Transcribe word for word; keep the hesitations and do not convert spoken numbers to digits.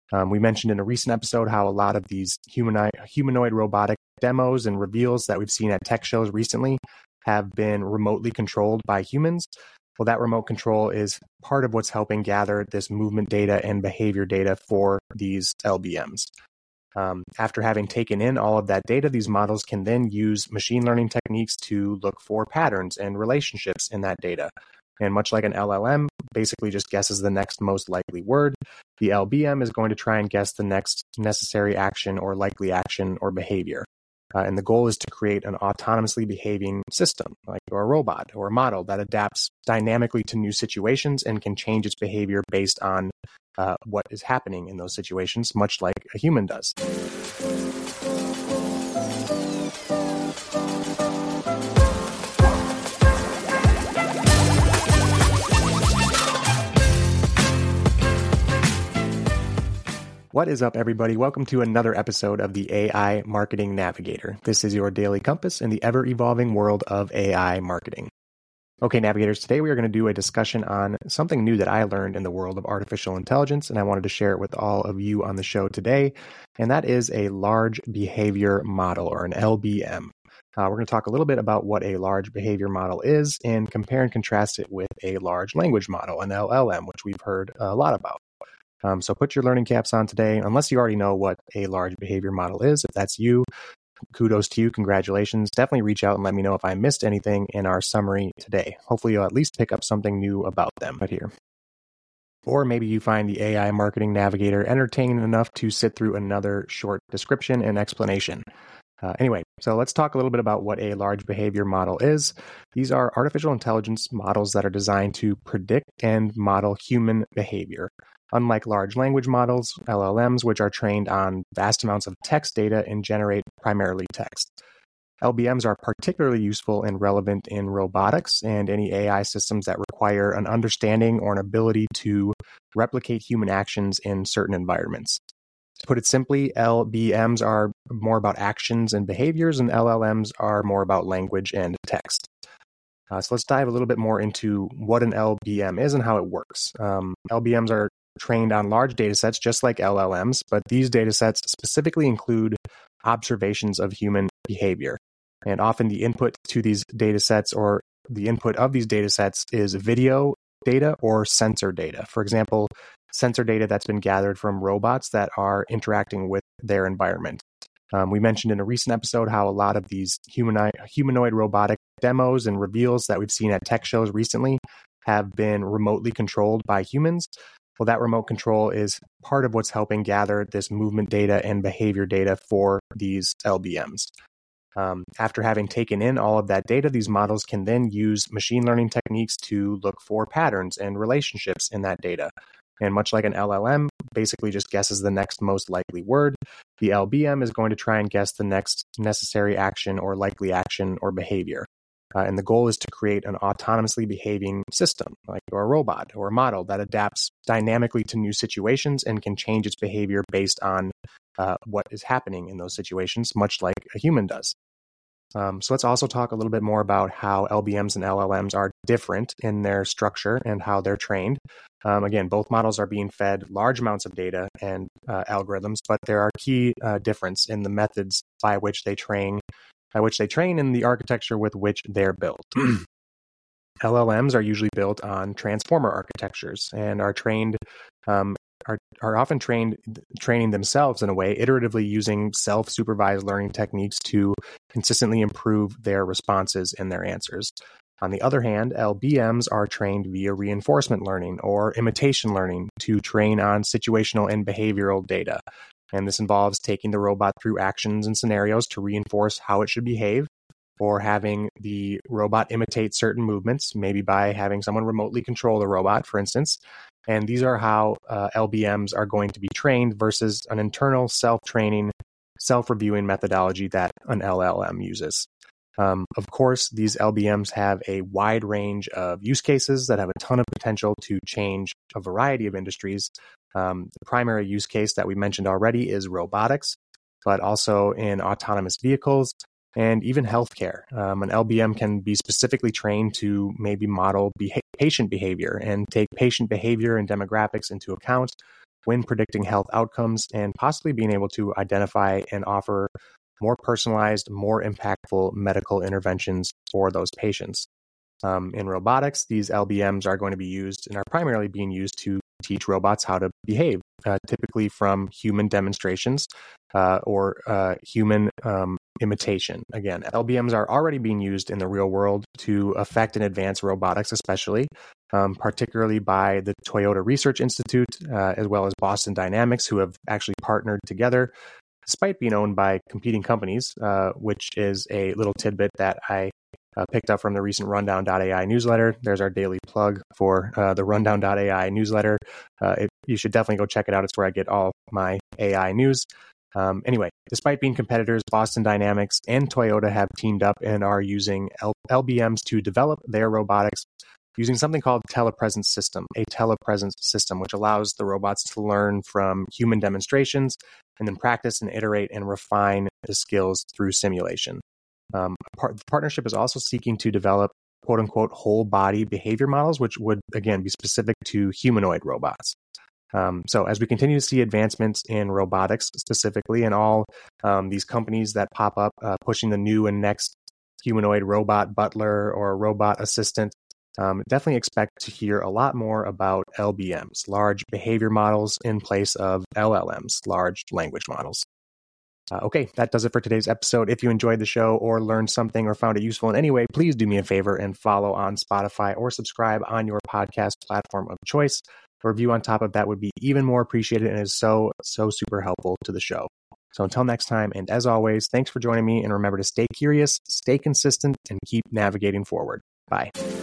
Um, we mentioned in a recent episode how a lot of these humanoid, humanoid robotic demos and reveals that we've seen at tech shows recently have been remotely controlled by humans. Well, that remote control is part of what's helping gather this movement data and behavior data for these L B Ms. Um, after having taken in all of that data, these models can then use machine learning techniques to look for patterns and relationships in that data. And much like an L L M basically just guesses the next most likely word, the L B M is going to try and guess the next necessary action or likely action or behavior. Uh, and the goal is to create an autonomously behaving system, like or a robot or a model that adapts dynamically to new situations and can change its behavior based on uh, what is happening in those situations, much like a human does. What is up, everybody? Welcome to another episode of the A I Marketing Navigator. This is your daily compass in the ever-evolving world of A I marketing. Okay, navigators, today we are going to do a discussion on something new that I learned in the world of artificial intelligence, and I wanted to share it with all of you on the show today, and that is a large behavior model, or an L B M. Uh, we're going to talk a little bit about what a large behavior model is and compare and contrast it with a large language model, an L L M, which we've heard a lot about. Um, so put your learning caps on today, unless you already know what a large behavior model is. If that's you, kudos to you, congratulations. Definitely reach out and let me know if I missed anything in our summary today. Hopefully you'll at least pick up something new about them right here. Or maybe you find the A I Marketing Navigator entertaining enough to sit through another short description and explanation. Uh, anyway, so let's talk a little bit about what a large behavior model is. These are artificial intelligence models that are designed to predict and model human behavior. Unlike large language models, L L Ms, which are trained on vast amounts of text data and generate primarily text. L B Ms are particularly useful and relevant in robotics and any A I systems that require an understanding or an ability to replicate human actions in certain environments. To put it simply, L B Ms are more about actions and behaviors, and L L Ms are more about language and text. Uh, so let's dive a little bit more into what an L B M is and how it works. Um, L B Ms are trained on large data sets, just like L L Ms, but these data sets specifically include observations of human behavior. And often the input to these data sets or the input of these data sets is video data or sensor data. For example, sensor data that's been gathered from robots that are interacting with their environment. Um, we mentioned in a recent episode how a lot of these humanoid, humanoid robotic demos and reveals that we've seen at tech shows recently have been remotely controlled by humans. Well, that remote control is part of what's helping gather this movement data and behavior data for these L B Ms. Um, after having taken in all of that data, these models can then use machine learning techniques to look for patterns and relationships in that data. And much like an L L M basically just guesses the next most likely word, the L B M is going to try and guess the next necessary action or likely action or behavior. Uh, and the goal is to create an autonomously behaving system, like or a robot or a model that adapts dynamically to new situations and can change its behavior based on uh, what is happening in those situations, much like a human does. Um, so let's also talk a little bit more about how L B Ms and L L Ms are different in their structure and how they're trained. Um, again, both models are being fed large amounts of data and uh, algorithms, but there are key uh, difference in the methods by which they train by which they train in the architecture with which they're built. L L Ms are usually built on transformer architectures and are trained, um, are, are often trained, training themselves in a way, iteratively using self-supervised learning techniques to consistently improve their responses and their answers. On the other hand, L B Ms are trained via reinforcement learning or imitation learning to train on situational and behavioral data. And this involves taking the robot through actions and scenarios to reinforce how it should behave, or having the robot imitate certain movements, maybe by having someone remotely control the robot, for instance. And these are how uh, L B Ms are going to be trained versus an internal self-training, self-reviewing methodology that an L L M uses. Um, of course, these L B Ms have a wide range of use cases that have a ton of potential to change a variety of industries. Um, the primary use case that we mentioned already is robotics, but also in autonomous vehicles and even healthcare. Um, an L B M can be specifically trained to maybe model beha- patient behavior and take patient behavior and demographics into account when predicting health outcomes and possibly being able to identify and offer more personalized, more impactful medical interventions for those patients. Um, in robotics, these L B Ms are going to be used and are primarily being used to teach robots how to behave, uh, typically from human demonstrations uh, or uh, human um, imitation. Again, L B Ms are already being used in the real world to affect and advance robotics, especially, um, particularly by the Toyota Research Institute, uh, as well as Boston Dynamics, who have actually partnered together, despite being owned by competing companies, uh, which is a little tidbit that I uh, picked up from the recent rundown dot A I newsletter. There's our daily plug for uh, the rundown dot A I newsletter. Uh, it, you should definitely go check it out. It's where I get all my A I news. Um, anyway, despite being competitors, Boston Dynamics and Toyota have teamed up and are using L- LBMs to develop their robotics using something called telepresence system, a telepresence system, which allows the robots to learn from human demonstrations and then practice and iterate and refine the skills through simulation. Um, part, the partnership is also seeking to develop quote unquote whole body behavior models, which would again be specific to humanoid robots. Um, so as we continue to see advancements in robotics specifically, and all um, these companies that pop up uh, pushing the new and next humanoid robot butler or robot assistant, um, definitely expect to hear a lot more about L B Ms, large behavior models, in place of L L Ms, large language models. Uh, okay, that does it for today's episode. If you enjoyed the show or learned something or found it useful in any way, please do me a favor and follow on Spotify or subscribe on your podcast platform of choice. A review on top of that would be even more appreciated and is so, so super helpful to the show. So until next time, and as always, thanks for joining me, and remember to stay curious, stay consistent, and keep navigating forward. Bye.